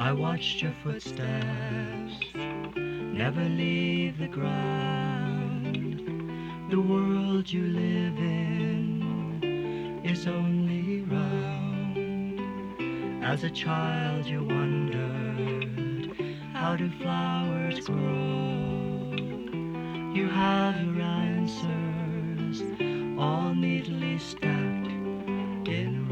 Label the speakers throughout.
Speaker 1: I watched your footsteps never leave the ground. The world you live in is only round. As a child you wondered, how do flowers grow? You have your answers all neatly stacked in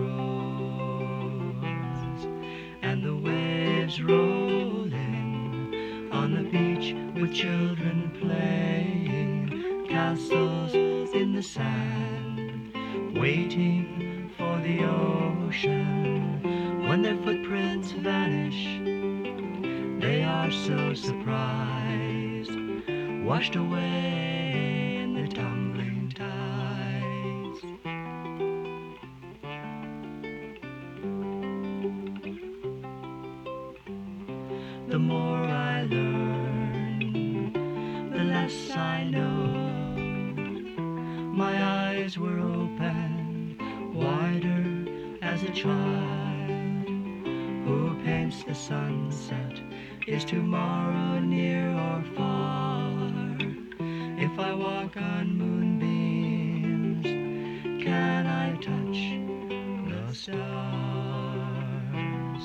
Speaker 1: rows, and the waves rolling on the beach with children playing castles in the sand, waiting for the ocean. When their footprints vanish, they are so surprised, washed away in the tumbling tides. The more I learn, the less I know. My eyes were open wider as a child. Who paints the sunset? Is tomorrow near or far? If I walk on moonbeams, can I touch the stars?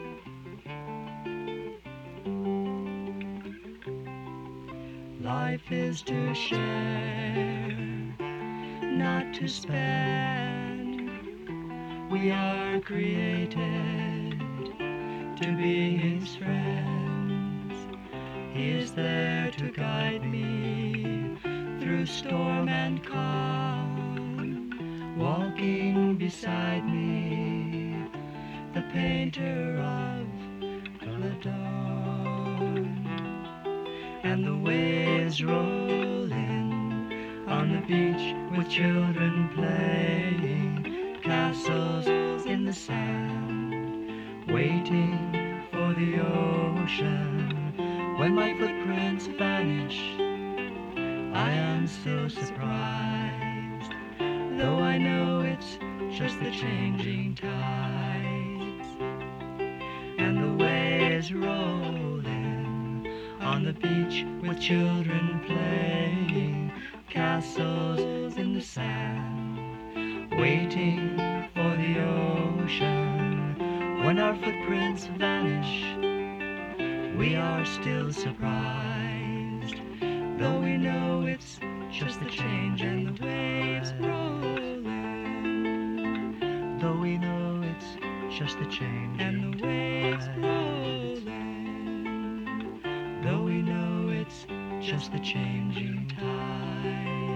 Speaker 1: Life is to share, not to spend. We are created to be His friends. He is there to guide me through storm and calm, walking beside me, the painter of the dawn. And the waves rolling on the beach with children playing castles in the sand, waiting for the ocean. When my footprints vanish, I am still surprised, though I know it's just the changing tides. And the waves rolling on the beach with children playing castles in the sand, waiting for the ocean. When our footprints vanish, we are still surprised, though we know it's just the change and the waves rolling. Though we know it's just the change and the waves rolling. Though we know it's just the changing tide.